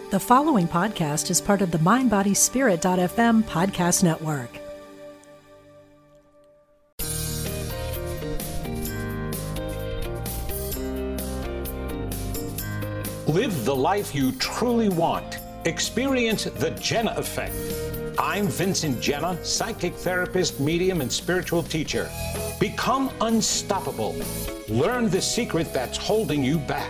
The following podcast is part of the MindBodySpirit.fm podcast network. Live the life you truly want. Experience the Jenna Effect. I'm Vincent Jenna, psychic therapist, medium, and spiritual teacher. Become unstoppable. Learn the secret that's holding you back.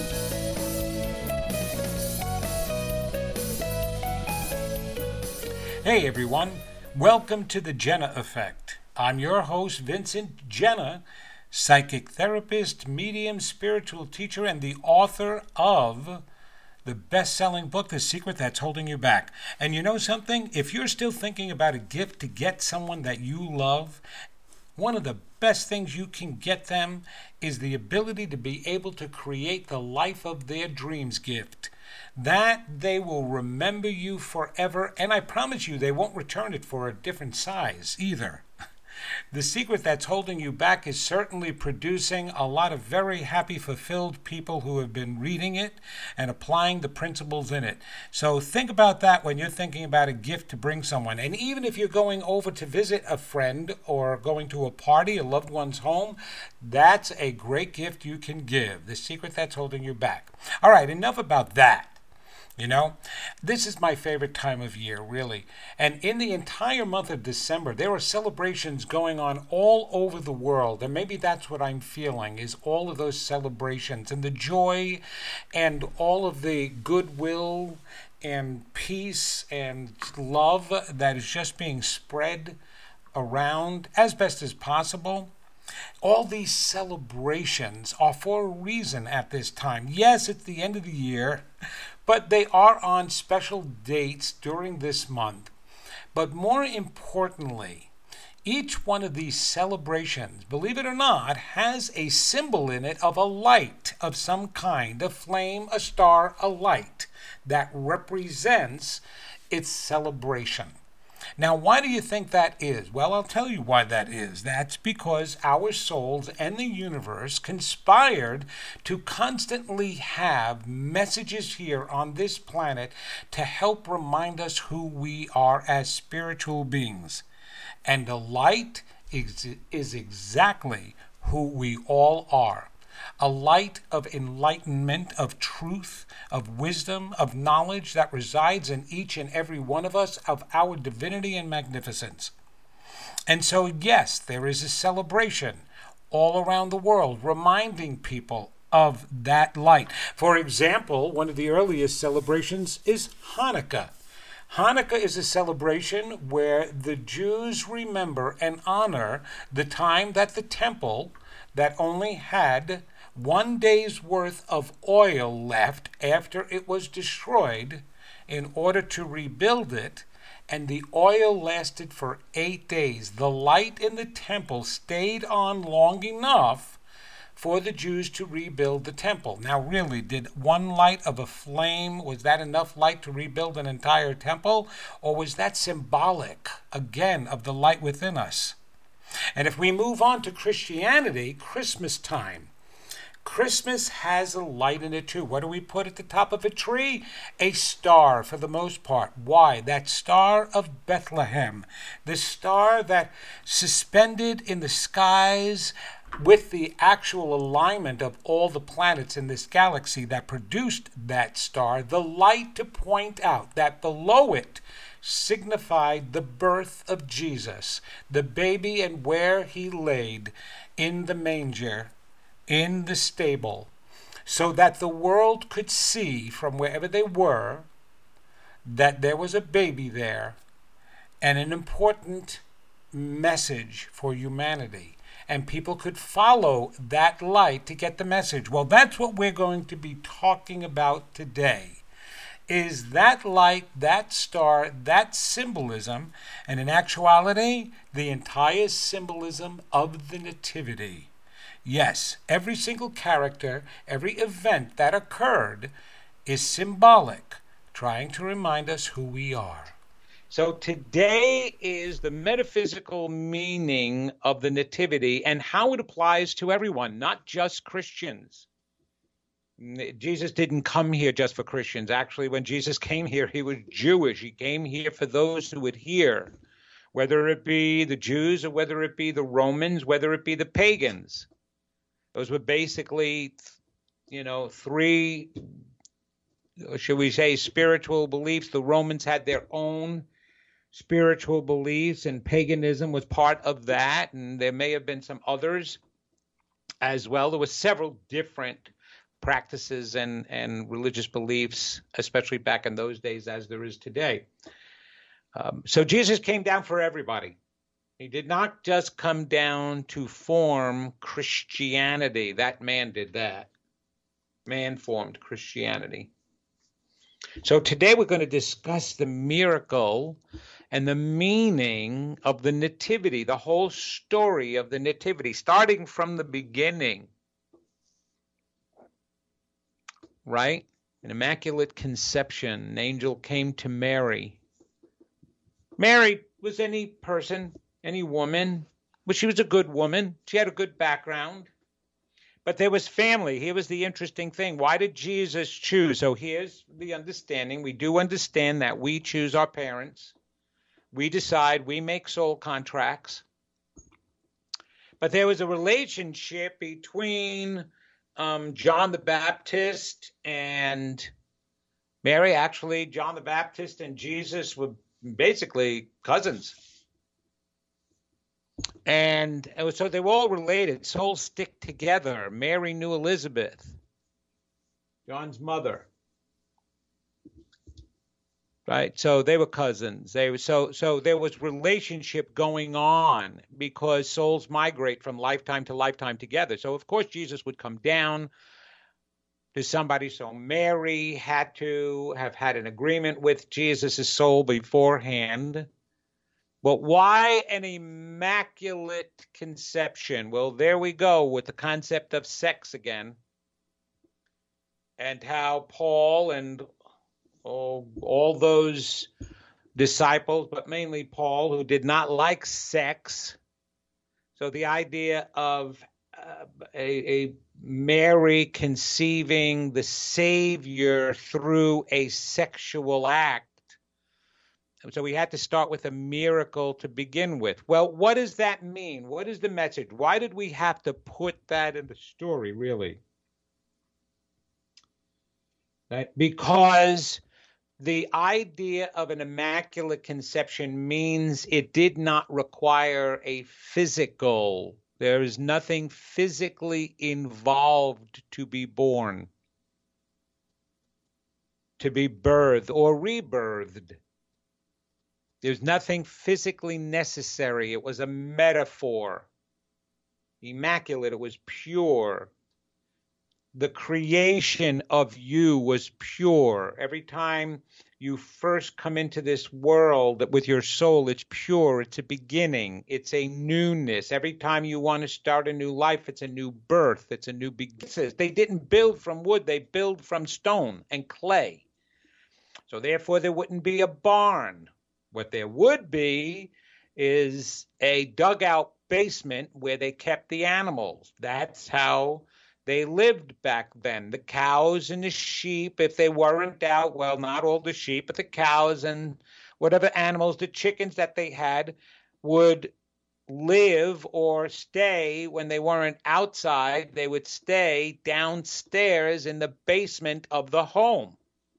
Hey everyone, welcome to the Jenna Effect. I'm your host, Vincent Jenna, psychic therapist, medium, spiritual teacher, and the author of the best-selling book, The Secret That's Holding You Back. And you know something? If you're still thinking about a gift to get someone that you love, one of the best things you can get them is the ability to be able to create the life of their dreams gift. That they will remember you forever, and I promise you they won't return it for a different size either. The Secret That's Holding You Back is certainly producing a lot of very happy, fulfilled people who have been reading it and applying the principles in it. So think about that when you're thinking about a gift to bring someone. And even if you're going over to visit a friend or going to a party, a loved one's home, that's a great gift you can give. The Secret That's Holding You Back. All right, enough about that. You know, this is my favorite time of year, really. And in the entire month of December, there are celebrations going on all over the world. And maybe that's what I'm feeling, is all of those celebrations and the joy and all of the goodwill and peace and love that is just being spread around as best as possible. All these celebrations are for a reason at this time. Yes, it's the end of the year, but they are on special dates during this month. But more importantly, each one of these celebrations, believe it or not, has a symbol in it of a light of some kind, a flame, a star, a light that represents its celebration. Now, why do you think that is? Well, I'll tell you why that is. That's because our souls and the universe conspired to constantly have messages here on this planet to help remind us who we are as spiritual beings. And the light is exactly who we all are. A light of enlightenment, of truth, of wisdom, of knowledge that resides in each and every one of us, of our divinity and magnificence. And so, yes, there is a celebration all around the world reminding people of that light. For example, one of the earliest celebrations is Hanukkah. Hanukkah is a celebration where the Jews remember and honor the time that the temple, that only had 1 day's worth of oil left after it was destroyed, in order to rebuild it, and the oil lasted for 8 days. The light in the temple stayed on long enough for the Jews to rebuild the temple. Now really, did one light of a flame, was that enough light to rebuild an entire temple? Or was that symbolic, again, of the light within us? And if we move on to Christianity, Christmas time. Christmas has a light in it too. What do we put at the top of a tree? A star, for the most part. Why? That star of Bethlehem. The star that suspended in the skies with the actual alignment of all the planets in this galaxy that produced that star, the light to point out that below it signified the birth of Jesus, the baby, and where he laid in the manger, in the stable, so that the world could see from wherever they were that there was a baby there and an important message for humanity. And people could follow that light to get the message. Well, that's what we're going to be talking about today. Is that light, that star, that symbolism, and in actuality, the entire symbolism of the Nativity. Yes, every single character, every event that occurred is symbolic, trying to remind us who we are. So today is the metaphysical meaning of the Nativity and how it applies to everyone, not just Christians. Jesus didn't come here just for Christians. Actually, when Jesus came here, he was Jewish. He came here for those who would hear, whether it be the Jews or whether it be the Romans, whether it be the pagans. Those were basically, three, should we say, spiritual beliefs. The Romans had their own spiritual beliefs, and paganism was part of that, and there may have been some others as well. There were several different practices and religious beliefs, especially back in those days, as there is today. So Jesus came down for everybody. He did not just come down to form Christianity. That man did that. Man formed Christianity. So today we're going to discuss the miracle and the meaning of the Nativity, the whole story of the Nativity, starting from the beginning. Right? An Immaculate Conception. An angel came to Mary. Mary was any person, any woman, but she was a good woman. She had a good background. But there was family. Here was the interesting thing. Why did Jesus choose? So here's the understanding. We do understand that we choose our parents. We decide, we make soul contracts. But there was a relationship between John the Baptist and Mary. Actually, John the Baptist and Jesus were basically cousins. And so they were all related. Souls stick together. Mary knew Elizabeth, John's mother. Right? So they were cousins. So there was relationship going on because souls migrate from lifetime to lifetime together. So of course Jesus would come down to somebody. So Mary had to have had an agreement with Jesus' soul beforehand. But why an immaculate conception? Well, there we go with the concept of sex again, and how Paul and all those disciples, but mainly Paul, who did not like sex. So the idea of a Mary conceiving the Savior through a sexual act. So we had to start with a miracle to begin with. Well, what does that mean? What is the message? Why did we have to put that in the story, really? Right? Because the idea of an immaculate conception means it did not require a physical. There is nothing physically involved to be born, to be birthed or rebirthed. There's nothing physically necessary. It was a metaphor. Immaculate, it was pure. The creation of you was pure. Every time you first come into this world with your soul, it's pure. It's a beginning. It's a newness. Every time you want to start a new life, it's a new birth. It's a new beginning. They didn't build from wood. They built from stone and clay. So therefore, there wouldn't be a barn. What there would be is a dugout basement where they kept the animals. That's how they lived back then. The cows and the sheep, if they weren't out, well, not all the sheep, but the cows and whatever animals, the chickens that they had would live or stay when they weren't outside. They would stay downstairs in the basement of the home.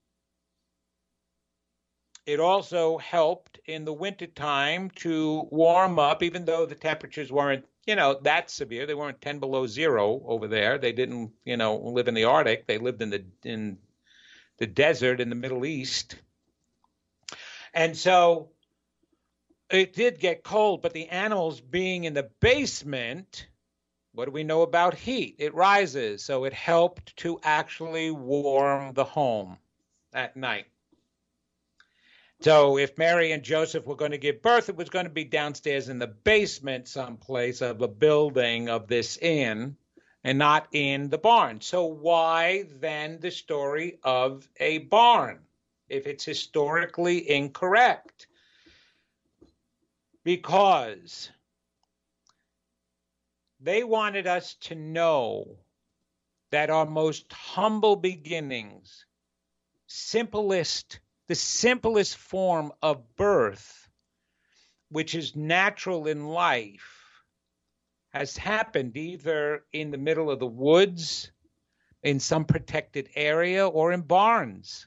It also helped in the wintertime to warm up, even though the temperatures weren't, that severe. They weren't 10 below zero over there. They didn't, live in the Arctic. They lived in the desert in the Middle East. And so it did get cold, but the animals being in the basement, what do we know about heat? It rises. So it helped to actually warm the home at night. So if Mary and Joseph were going to give birth, it was going to be downstairs in the basement someplace of a building of this inn and not in the barn. So why then the story of a barn if it's historically incorrect? Because they wanted us to know that our most humble beginnings, the simplest form of birth, which is natural in life, has happened either in the middle of the woods, in some protected area, or in barns,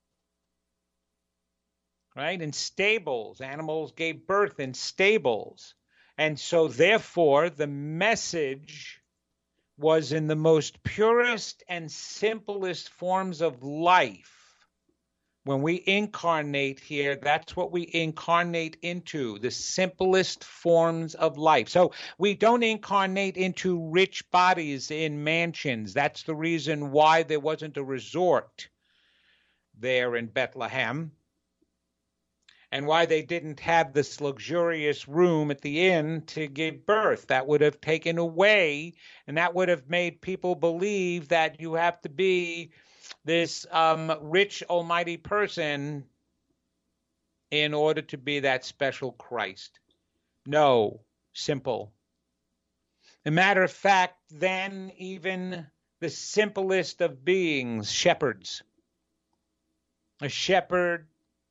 right? In stables. Animals gave birth in stables. And so therefore, the message was in the most purest and simplest forms of life. When we incarnate here, that's what we incarnate into, the simplest forms of life. So we don't incarnate into rich bodies in mansions. That's the reason why there wasn't a resort there in Bethlehem, and why they didn't have this luxurious room at the inn to give birth. That would have taken away, and that would have made people believe that you have to be this rich, almighty person in order to be that special Christ. No, simple. As a matter of fact, then even the simplest of beings, shepherds. A shepherd,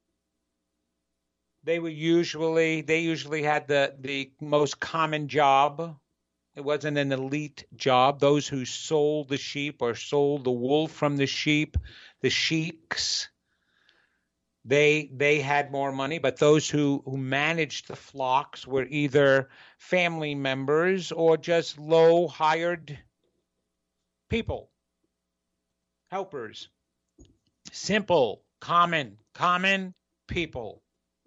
they usually had the most common job. It wasn't an elite job. Those who sold the sheep or sold the wool from the sheep, the sheiks, they had more money. But those who managed the flocks were either family members or just low hired people, helpers, simple, common people.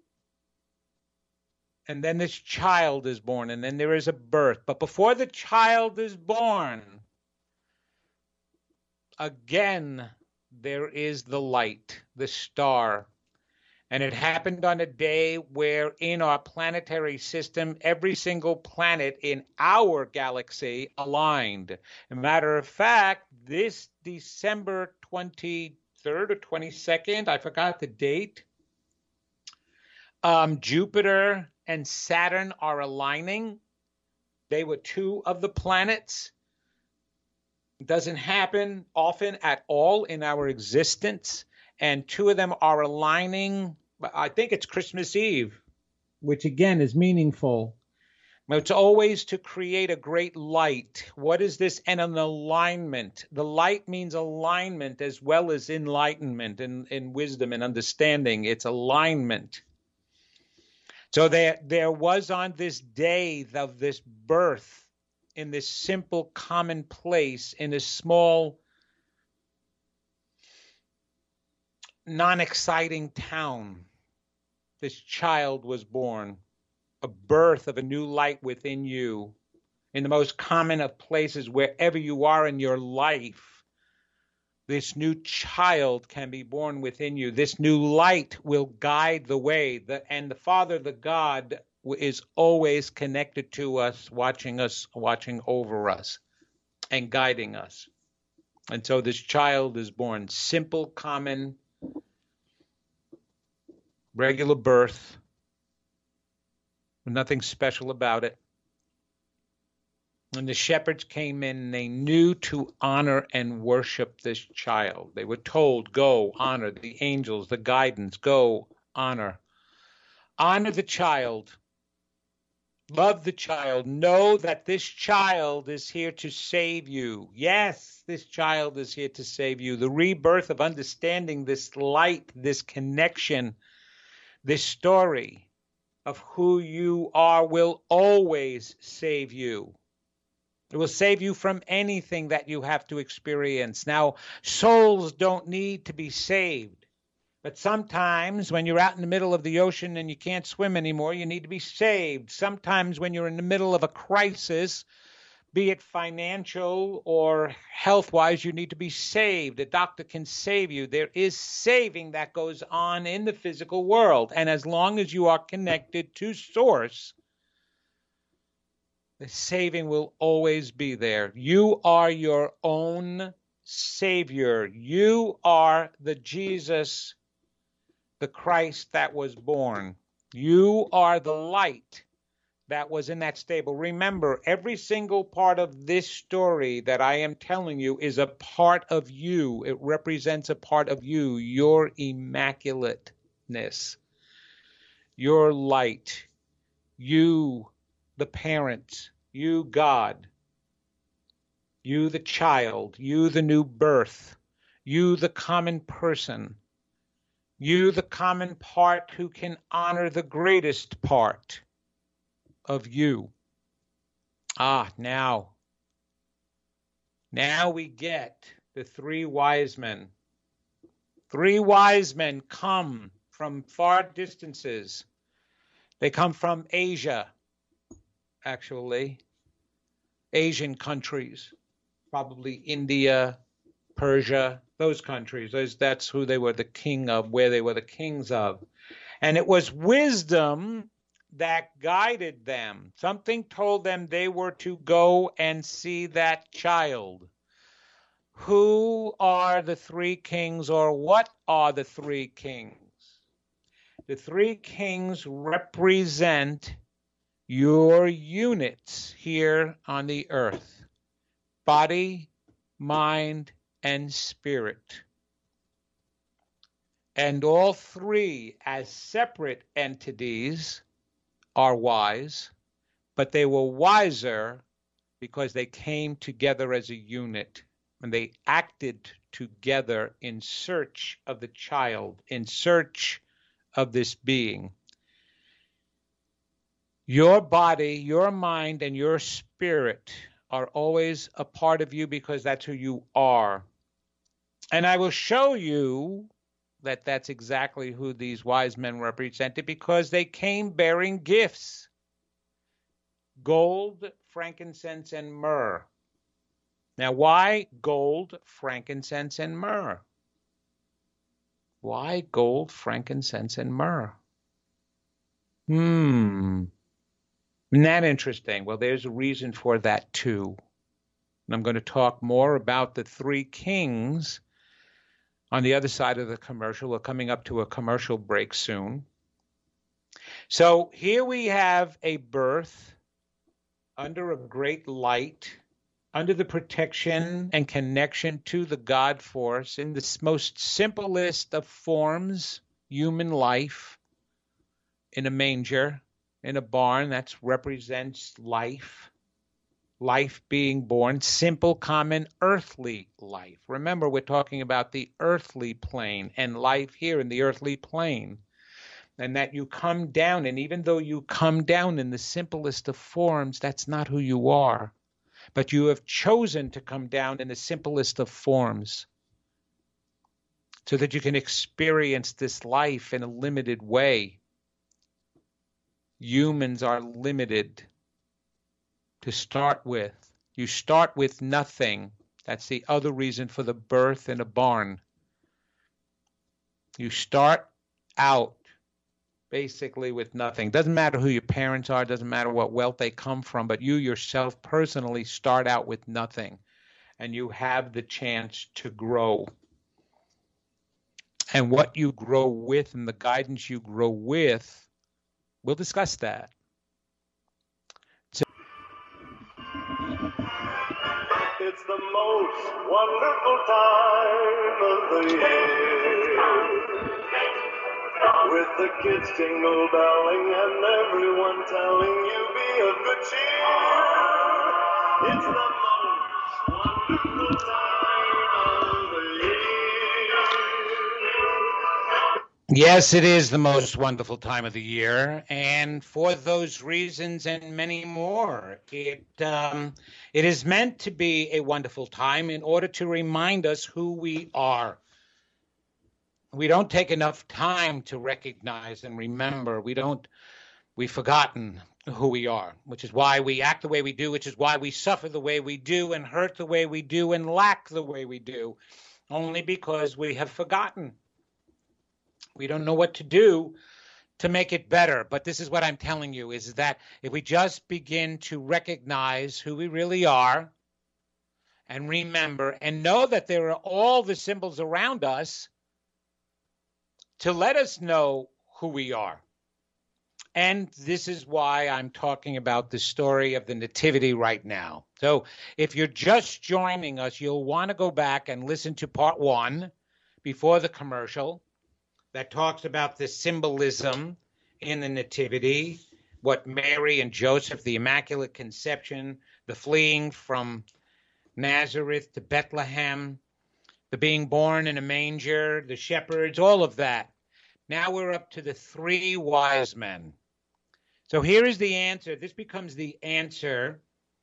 And then this child is born, and then there is a birth. But before the child is born, again, there is the light, the star. And it happened on a day where in our planetary system, every single planet in our galaxy aligned. As a matter of fact, this December 23rd or 22nd, I forgot the date, Jupiter and Saturn are aligning. They were two of the planets. It doesn't happen often at all in our existence. And two of them are aligning. I think it's Christmas Eve, which again is meaningful. It's always to create a great light. What is this? And an alignment. The light means alignment as well as enlightenment and wisdom and understanding. It's alignment. So there was on this day of this birth in this simple common place in a small, non-exciting town, this child was born, a birth of a new light within you. In the most common of places, wherever you are in your life, this new child can be born within you. This new light will guide the way. And the Father, the God, is always connected to us, watching over us, and guiding us. And so this child is born. Simple, common, regular birth. Nothing special about it. When the shepherds came in, they knew to honor and worship this child. They were told, go, honor the angels, the guidance, go, honor. Honor the child. Love the child. Know that this child is here to save you. Yes, this child is here to save you. The rebirth of understanding this light, this connection, this story of who you are will always save you. It will save you from anything that you have to experience. Now, souls don't need to be saved. But sometimes when you're out in the middle of the ocean and you can't swim anymore, you need to be saved. Sometimes when you're in the middle of a crisis, be it financial or health-wise, you need to be saved. A doctor can save you. There is saving that goes on in the physical world. And as long as you are connected to Source, the saving will always be there. You are your own Savior. You are the Jesus, the Christ that was born. You are the light that was in that stable. Remember, every single part of this story that I am telling you is a part of you. It represents a part of you, your immaculateness, your light, you, the parent, you, God, you, the child, you, the new birth, you, the common person, you, the common part who can honor the greatest part of you. Now we get the three wise men. Three wise men come from far distances. They come from Asia, actually, Asian countries, probably India, Persia, those countries. That's who they were the king of, where they were the kings of. And it was wisdom that guided them. Something told them they were to go and see that child. Who are the three kings, or what are the three kings? The three kings represent your units here on the earth: body, mind, and spirit. And all three, as separate entities, are wise, but they were wiser because they came together as a unit, and they acted together in search of the child, in search of this being. Your body, your mind, and your spirit are always a part of you because that's who you are. And I will show you that that's exactly who these wise men represented, because they came bearing gifts: gold, frankincense, and myrrh. Now, why gold, frankincense, and myrrh? Why gold, frankincense, and myrrh? Isn't that interesting? Well, there's a reason for that too. And I'm going to talk more about the three kings on the other side of the commercial. We're coming up to a commercial break soon. So here we have a birth under a great light, under the protection and connection to the God force, in the most simplest of forms, human life, in a manger, in a barn. That represents life. Life being born, simple, common, earthly life. Remember, we're talking about the earthly plane and life here in the earthly plane. And that you come down, and even though you come down in the simplest of forms, that's not who you are. But you have chosen to come down in the simplest of forms so that you can experience this life in a limited way. Humans are limited. To start with, you start with nothing. That's the other reason for the birth in a barn. You start out basically with nothing. Doesn't matter who your parents are, doesn't matter what wealth they come from, but you yourself personally start out with nothing, and you have the chance to grow. And what you grow with and the guidance you grow with, we'll discuss that. It's the most wonderful time of the year, with the kids jingle belling and everyone telling you be of good cheer. It's the most wonderful time of the year. Yes, it is the most wonderful time of the year, and for those reasons and many more, it is meant to be a wonderful time in order to remind us who we are. We don't take enough time to recognize and remember. We've forgotten who we are, which is why we act the way we do, which is why we suffer the way we do and hurt the way we do and lack the way we do, only because we have forgotten. We don't know what to do to make it better. But this is what I'm telling you, is that if we just begin to recognize who we really are and remember and know that there are all the symbols around us to let us know who we are. And this is why I'm talking about the story of the Nativity right now. So if you're just joining us, you'll want to go back and listen to part 1 before the commercial that talks about the symbolism in the Nativity, what Mary and Joseph, the Immaculate Conception, the fleeing from Nazareth to Bethlehem, the being born in a manger, the shepherds, all of that. Now we're up to the 3 wise men. So here is the answer. This becomes the answer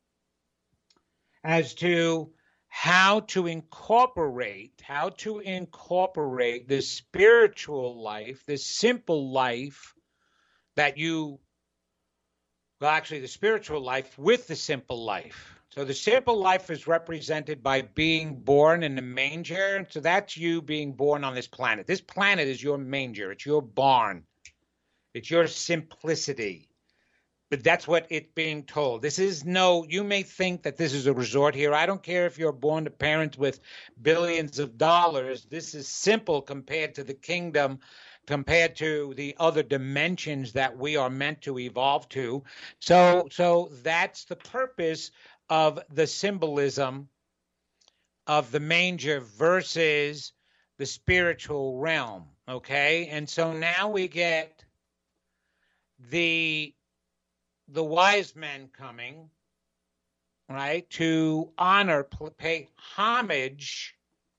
as to how to incorporate the spiritual life, the simple life that the spiritual life with the simple life. So the simple life is represented by being born in the manger. So that's you being born on this planet. This planet is your manger. It's your barn. It's your simplicity. But that's what it's being told. You may think that this is a resort here. I don't care if you're born to parents with billions of dollars. This is simple compared to the kingdom, compared to the other dimensions that we are meant to evolve to. So that's the purpose of the symbolism of the manger versus the spiritual realm, okay? And so now we get the wise men coming, right, to honor, pay homage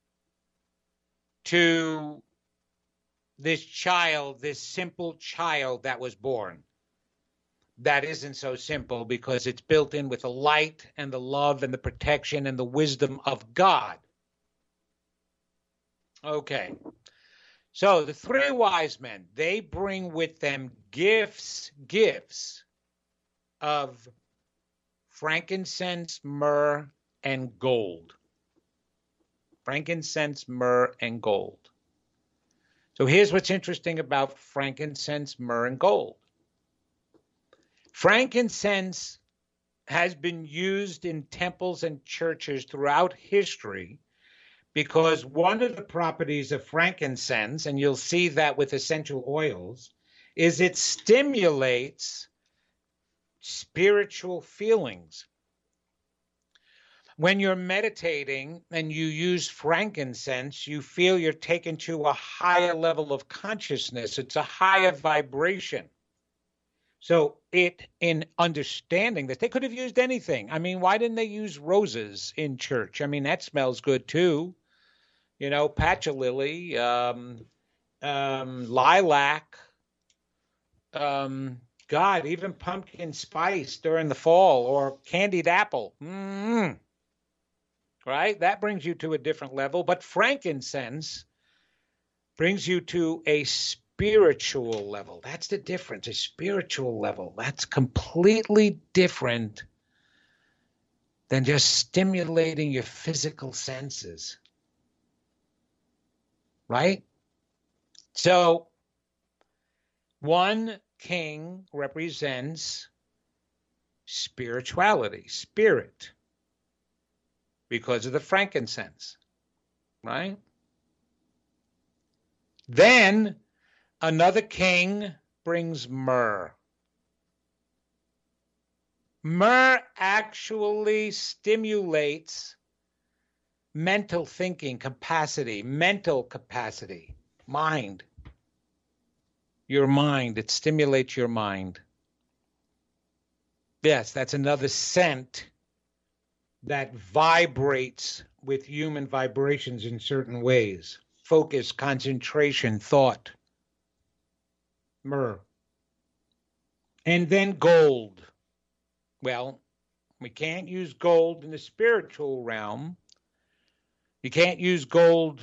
to this child, this simple child that was born. That isn't so simple because it's built in with the light and the love and the protection and the wisdom of God. Okay. So the 3 wise men, they bring with them gifts of frankincense, myrrh, and gold. Frankincense, myrrh, and gold. So here's what's interesting about frankincense, myrrh, and gold. Frankincense has been used in temples and churches throughout history because one of the properties of frankincense, and you'll see that with essential oils, is it stimulates spiritual feelings. When you're meditating and you use frankincense, you feel you're taken to a higher level of consciousness. It's a higher vibration. So in understanding that, they could have used anything. I mean, why didn't they use roses in church? I mean, that smells good too. You know, patchouli, lilac, God, even pumpkin spice during the fall or candied apple. Right? That brings you to a different level. But frankincense brings you to a spiritual level. That's the difference, a spiritual level. That's completely different than just stimulating your physical senses. Right? So, one king represents spirituality, spirit, because of the frankincense, right? Then another king brings myrrh. Myrrh actually stimulates mental thinking capacity, mind. Your mind, it stimulates your mind. Yes, that's another scent that vibrates with human vibrations in certain ways. Focus, concentration, thought. Myrrh. And then gold. Well, we can't use gold in the spiritual realm. You can't use gold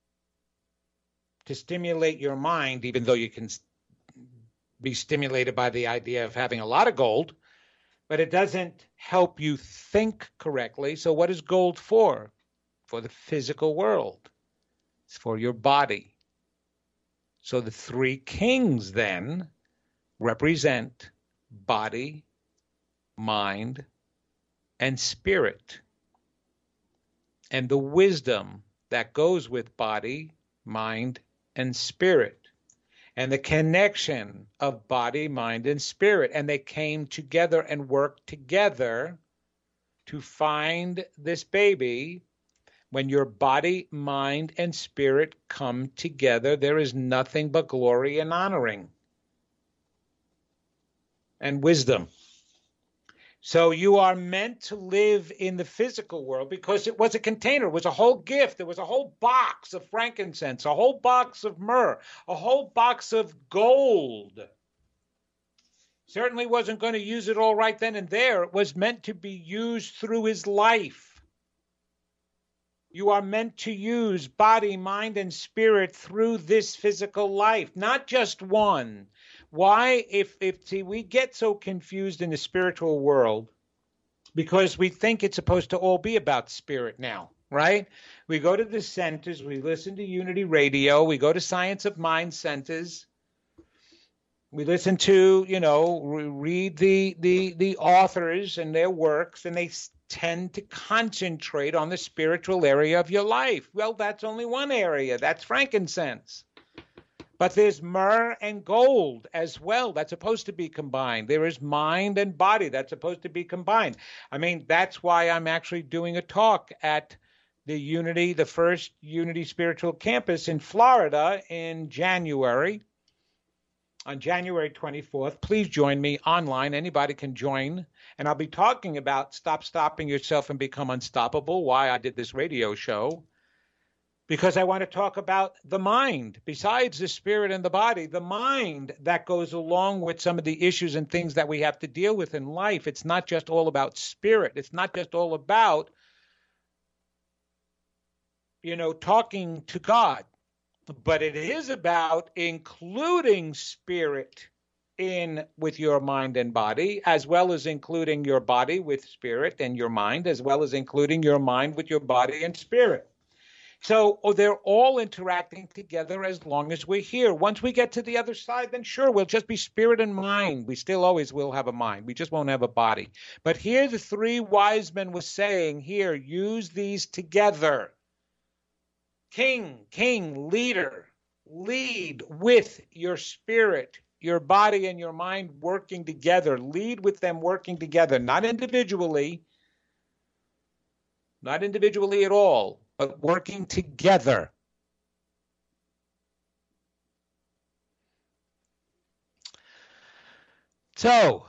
to stimulate your mind, even though you can be stimulated by the idea of having a lot of gold, but it doesn't help you think correctly. So what is gold for? For the physical world. It's for your body. So the 3 kings then represent body, mind, and spirit. And the wisdom that goes with body, mind, and spirit. and the connection of body, mind, and spirit. And they came together and worked together to find this baby. When your body, mind, and spirit come together, there is nothing but glory and honoring and wisdom. So you are meant to live in the physical world because it was a container. It was a whole gift. There was a whole box of frankincense, a whole box of myrrh, a whole box of gold. Certainly wasn't going to use it all right then and there. It was meant to be used through his life. You are meant to use body, mind, and spirit through this physical life, not just one. Why? See, we get so confused in the spiritual world because we think it's supposed to all be about spirit now, right? We go to the centers, we listen to Unity Radio, we go to Science of Mind centers, we listen to, read the authors and their works, and they tend to concentrate on the spiritual area of your life. Well, that's only one area. That's frankincense. But there's myrrh and gold as well. That's supposed to be combined. There is mind and body. That's supposed to be combined. I mean, that's why I'm actually doing a talk at the first Unity Spiritual Campus in Florida in January. On January 24th, please join me online. Anybody can join. And I'll be talking about Stop Stopping Yourself and Become Unstoppable, why I did this radio show. Because I want to talk about the mind, besides the spirit and the body, the mind that goes along with some of the issues and things that we have to deal with in life. It's not just all about spirit. It's not just all about, talking to God. But it is about including spirit in with your mind and body, as well as including your body with spirit and your mind, as well as including your mind with your body and spirit. So they're all interacting together as long as we're here. Once we get to the other side, then sure, we'll just be spirit and mind. We still always will have a mind. We just won't have a body. But here the three wise men were saying, here, use these together. King, leader, lead with your spirit, your body, and your mind working together. Lead with them working together, not individually at all, but working together. So,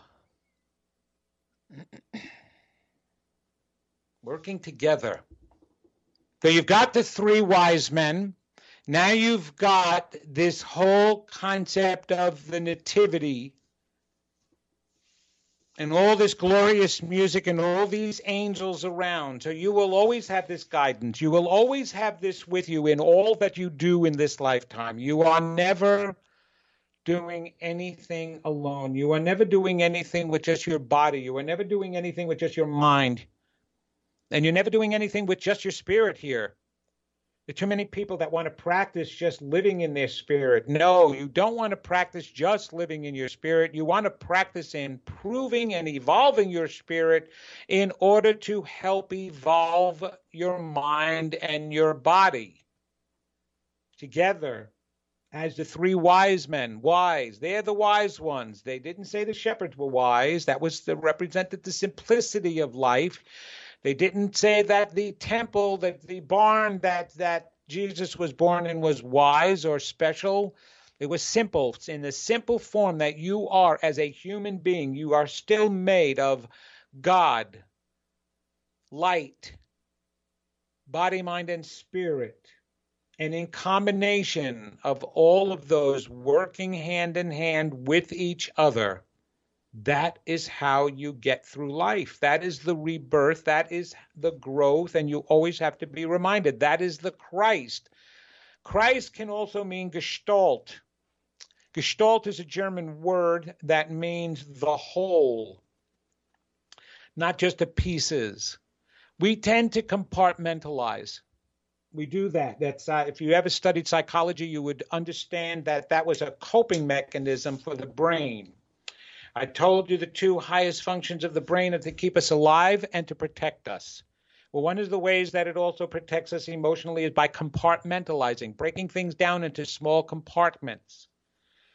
working together. So you've got the three wise men. Now you've got this whole concept of the nativity and all this glorious music and all these angels around. So you will always have this guidance. You will always have this with you in all that you do in this lifetime. You are never doing anything alone. You are never doing anything with just your body. You are never doing anything with just your mind. And you're never doing anything with just your spirit here. There are too many people that want to practice just living in their spirit. No, you don't want to practice just living in your spirit. You want to practice improving and evolving your spirit in order to help evolve your mind and your body. Together, as the three wise men, wise, they're the wise ones. They didn't say the shepherds were wise. That represented the simplicity of life. They didn't say that the temple, that the barn that Jesus was born in was wise or special. It was simple. It's in the simple form that you are as a human being. You are still made of God, light, body, mind, and spirit. And in combination of all of those working hand in hand with each other, that is how you get through life. That is the rebirth. That is the growth. And you always have to be reminded that is the Christ. Christ can also mean Gestalt. Gestalt is a German word that means the whole, not just the pieces. We tend to compartmentalize. We do that. That's if you ever studied psychology, you would understand that that was a coping mechanism for the brain. I told you the two highest functions of the brain are to keep us alive and to protect us. Well, one of the ways that it also protects us emotionally is by compartmentalizing, breaking things down into small compartments.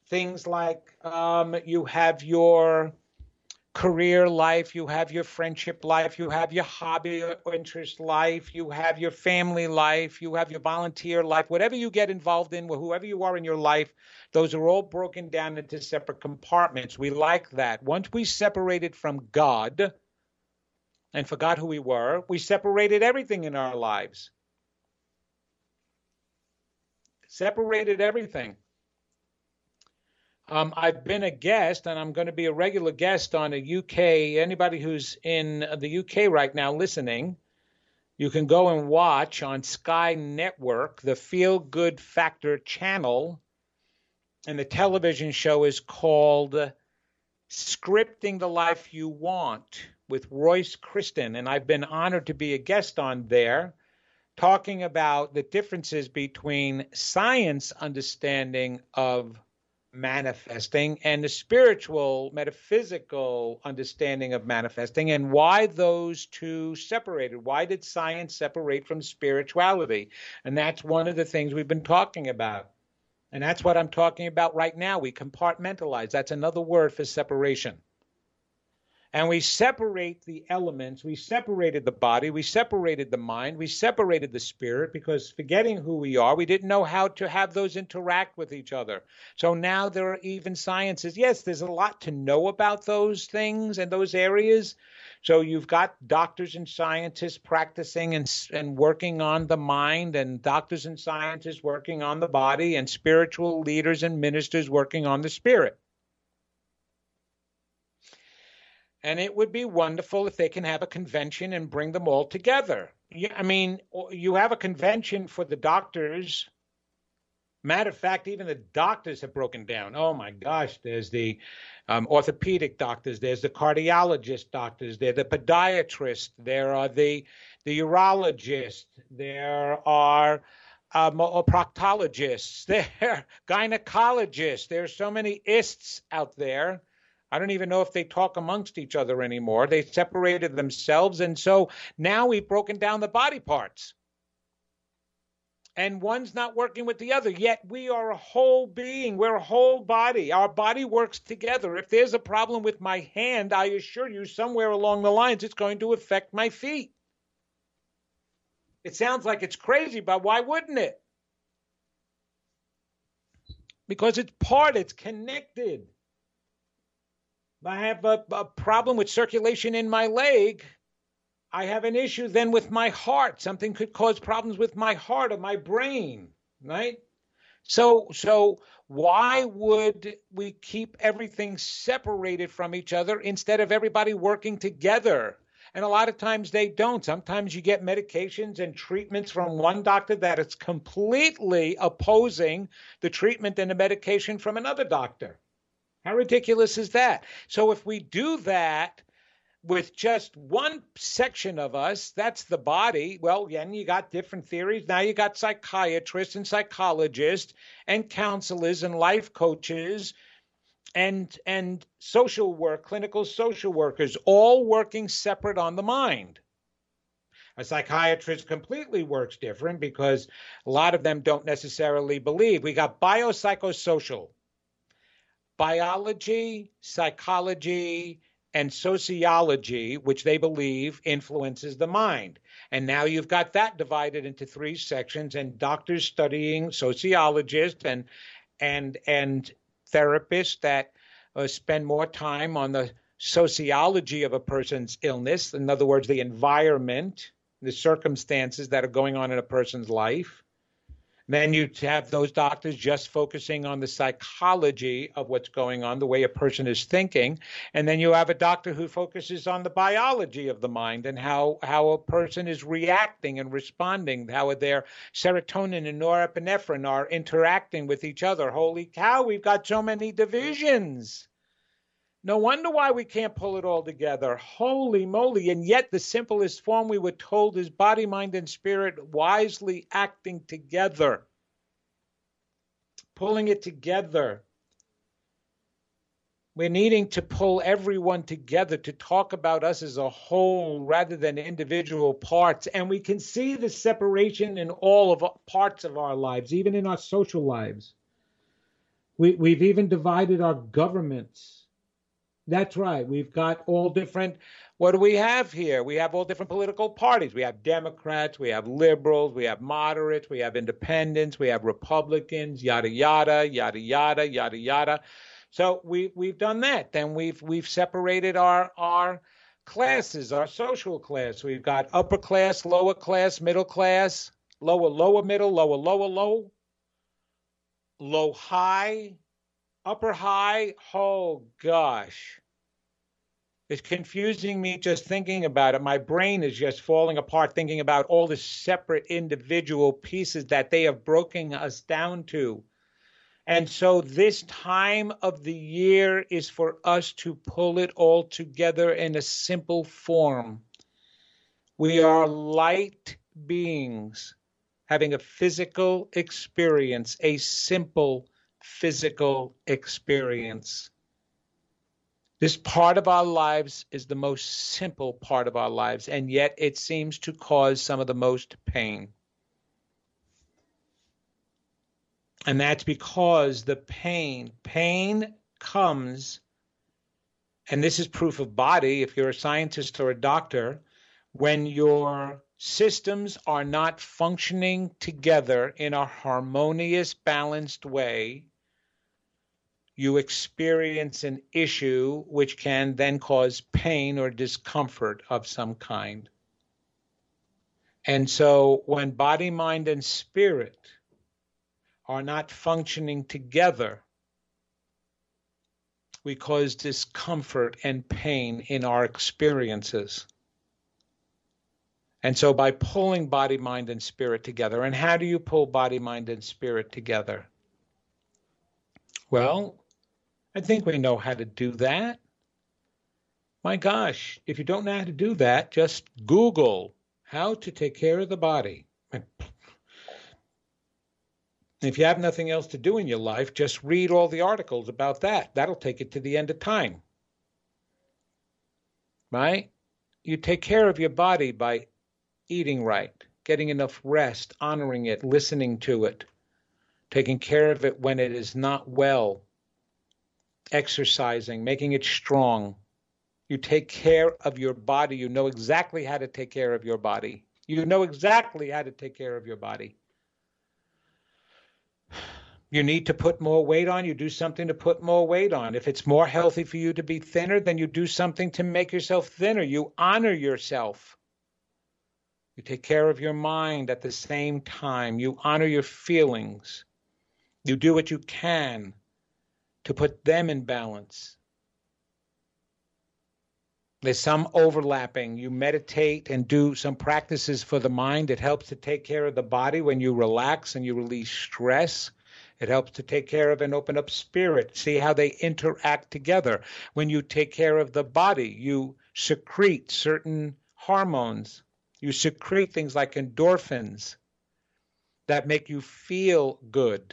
things like you have your career life, you have your friendship life, you have your hobby or interest life, you have your family life, you have your volunteer life, whatever you get involved in, whoever you are in your life, those are all broken down into separate compartments. We like that. Once we separated from God and forgot who we were, we separated everything in our lives. Separated everything. I've been a guest, and I'm going to be a regular guest on a UK. Anybody who's in the UK right now listening, you can go and watch on Sky Network, the Feel Good Factor channel, and the television show is called Scripting the Life You Want with Royce Kristen, and I've been honored to be a guest on there, talking about the differences between science understanding of manifesting and the spiritual, metaphysical understanding of manifesting, and why those two separated. Why did science separate from spirituality? And that's one of the things we've been talking about. And that's what I'm talking about right now. We compartmentalize. That's another word for separation. And we separate the elements. We separated the body. We separated the mind. We separated the spirit because forgetting who we are, we didn't know how to have those interact with each other. So now there are even sciences. Yes, there's a lot to know about those things and those areas. So you've got doctors and scientists practicing and working on the mind, and doctors and scientists working on the body, and spiritual leaders and ministers working on the spirit. And it would be wonderful if they can have a convention and bring them all together. I mean, you have a convention for the doctors. Matter of fact, even the doctors have broken down. Oh, my gosh, there's the orthopedic doctors. There's the cardiologist doctors. There's the podiatrists. There are the urologists. There are proctologists. There are gynecologists. There's so many ists out there. I don't even know if they talk amongst each other anymore. They separated themselves. And so now we've broken down the body parts. And one's not working with the other. Yet we are a whole being. We're a whole body. Our body works together. If there's a problem with my hand, I assure you somewhere along the lines it's going to affect my feet. It sounds like it's crazy, but why wouldn't it? Because it's connected. I have a problem with circulation in my leg. I have an issue then with my heart. Something could cause problems with my heart or my brain, right? So why would we keep everything separated from each other instead of everybody working together? And a lot of times they don't. Sometimes you get medications and treatments from one doctor that is completely opposing the treatment and the medication from another doctor. How ridiculous is that? So if we do that with just one section of us, that's the body, well, then you got different theories. Now you got psychiatrists and psychologists and counselors and life coaches and social work, clinical social workers, all working separate on the mind. A psychiatrist completely works different because a lot of them don't necessarily believe. We got biopsychosocial. Biology, psychology, and sociology, which they believe influences the mind. And now you've got that divided into three sections, and doctors studying sociologists and therapists that spend more time on the sociology of a person's illness. In other words, the environment, the circumstances that are going on in a person's life. Then you have those doctors just focusing on the psychology of what's going on, the way a person is thinking. And then you have a doctor who focuses on the biology of the mind and how a person is reacting and responding, how their serotonin and norepinephrine are interacting with each other. Holy cow, we've got so many divisions. No wonder why we can't pull it all together. Holy moly. And yet the simplest form we were told is body, mind, and spirit wisely acting together. Pulling it together. We're needing to pull everyone together to talk about us as a whole rather than individual parts. And we can see the separation in all of parts of our lives, even in our social lives. We've even divided our governments. That's right. We've got all different. What do we have here? We have all different political parties. We have Democrats, we have liberals, we have moderates, we have independents, we have Republicans, yada yada yada yada yada yada. So we've done that. Then we've separated our classes, our social class. We've got upper class, middle class, lower middle, low high, upper high. Oh gosh. It's confusing me just thinking about it. My brain is just falling apart thinking about all the separate individual pieces that they have broken us down to. And so this time of the year is for us to pull it all together in a simple form. We are light beings having a physical experience, a simple physical experience. This part of our lives is the most simple part of our lives, and yet it seems to cause some of the most pain. And that's because the pain comes, and this is proof of body, if you're a scientist or a doctor, when your systems are not functioning together in a harmonious, balanced way, you experience an issue which can then cause pain or discomfort of some kind. And so when body, mind, and spirit are not functioning together, we cause discomfort and pain in our experiences. And so by pulling body, mind, and spirit together, and how do you pull body, mind, and spirit together? Well, I think we know how to do that. My gosh, if you don't know how to do that, just Google how to take care of the body. If you have nothing else to do in your life, just read all the articles about that. That'll take you to the end of time. Right? You take care of your body by eating right, getting enough rest, honoring it, listening to it, taking care of it when it is not well, exercising, making it strong. You take care of your body. You know exactly how to take care of your body. You know exactly how to take care of your body. You need to put more weight on, you do something to put more weight on. If it's more healthy for you to be thinner, then you do something to make yourself thinner. You honor yourself. You take care of your mind at the same time. You honor your feelings. You do what you can to put them in balance. There's some overlapping. You meditate and do some practices for the mind. It helps to take care of the body when you relax and you release stress. It helps to take care of and open up spirit. See how they interact together. When you take care of the body, you secrete certain hormones. You secrete things like endorphins that make you feel good.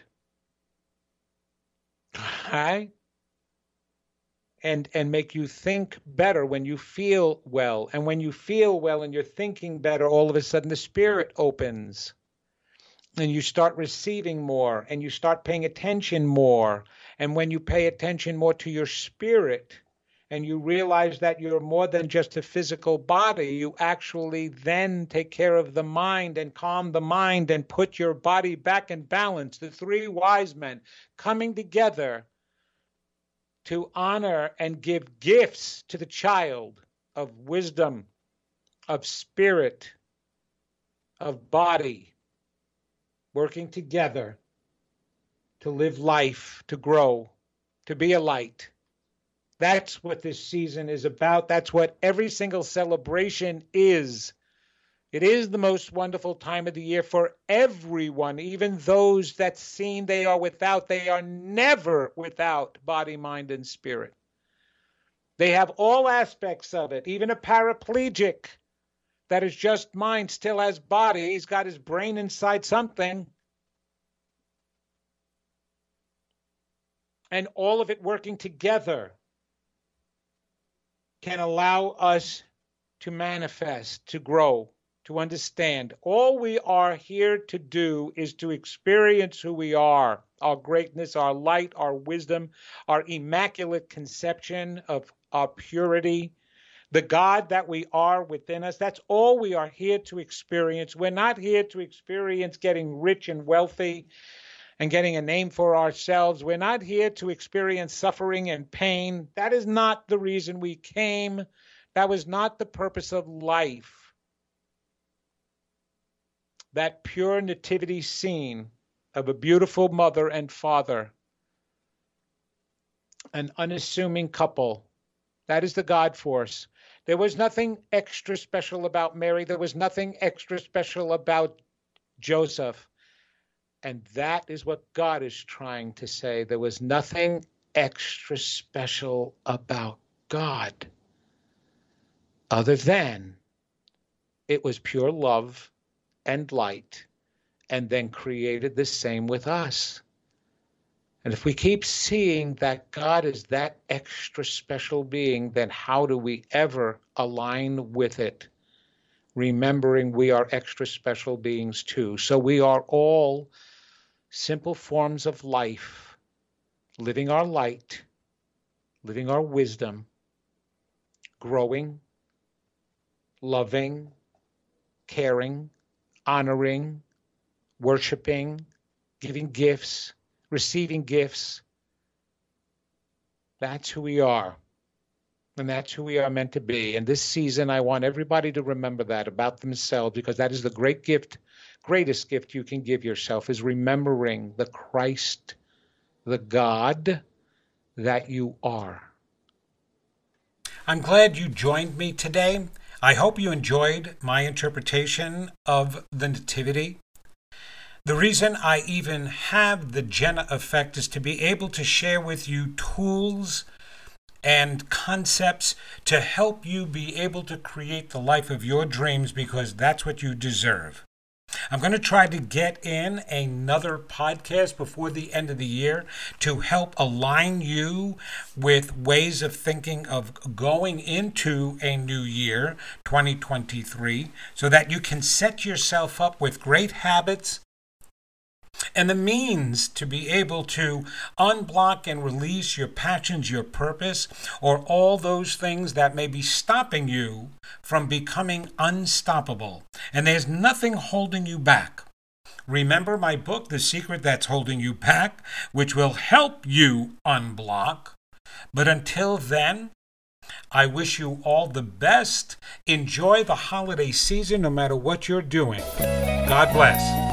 Right? And make you think better when you feel well. And when you feel well and you're thinking better, all of a sudden the spirit opens. And you start receiving more, and you start paying attention more. And when you pay attention more to your spirit, and you realize that you're more than just a physical body, you actually then take care of the mind and calm the mind and put your body back in balance. The three wise men coming together to honor and give gifts to the child of wisdom, of spirit, of body, working together to live life, to grow, to be a light. That's what this season is about. That's what every single celebration is. It is the most wonderful time of the year for everyone, even those that seem they are without. They are never without body, mind, and spirit. They have all aspects of it. Even a paraplegic that is just mind still has body. He's got his brain inside something. And all of it working together can allow us to manifest, to grow, to understand. All we are here to do is to experience who we are. our greatness, our light, our wisdom, our immaculate conception of our purity, the God that we are within us. That's all we are here to experience. We're not here to experience getting rich and wealthy and getting a name for ourselves. We're not here to experience suffering and pain. That is not the reason we came. That was not the purpose of life. That pure nativity scene of a beautiful mother and father, an unassuming couple, that is the God force. There was nothing extra special about Mary. There was nothing extra special about Joseph. And that is what God is trying to say. There was nothing extra special about God other than it was pure love and light, and then created the same with us. And if we keep seeing that God is that extra special being, then how do we ever align with it? Remembering we are extra special beings too. So we are all simple forms of life, living our light, living our wisdom, growing, loving, caring, honoring, worshiping, giving gifts, receiving gifts. That's who we are. And that's who we are meant to be. And this season, I want everybody to remember that about themselves, because that is the great gift, greatest gift you can give yourself, is remembering the Christ, the God that you are. I'm glad you joined me today. I hope you enjoyed my interpretation of the Nativity. The reason I even have the Jenna Effect is to be able to share with you tools and concepts to help you be able to create the life of your dreams, because that's what you deserve. I'm going to try to get in another podcast before the end of the year to help align you with ways of thinking of going into a new year, 2023, so that you can set yourself up with great habits and the means to be able to unblock and release your passions, your purpose, or all those things that may be stopping you from becoming unstoppable. And there's nothing holding you back. Remember my book, The Secret That's Holding You Back, which will help you unblock. But until then, I wish you all the best. Enjoy the holiday season no matter what you're doing. God bless.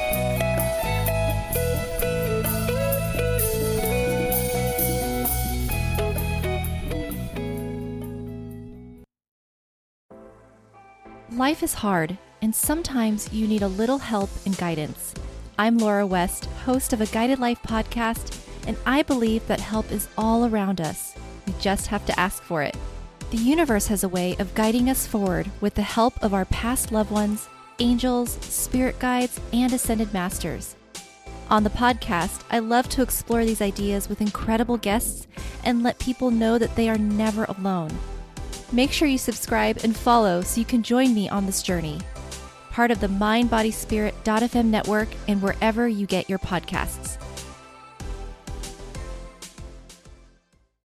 Life is hard, and sometimes you need a little help and guidance. I'm Laura West, host of a Guided Life podcast, and I believe that help is all around us. We just have to ask for it. The universe has a way of guiding us forward with the help of our past loved ones, angels, spirit guides, and ascended masters. On the podcast, I love to explore these ideas with incredible guests and let people know that they are never alone. Make sure you subscribe and follow so you can join me on this journey. Part of the MindBodySpirit.fm network and wherever you get your podcasts.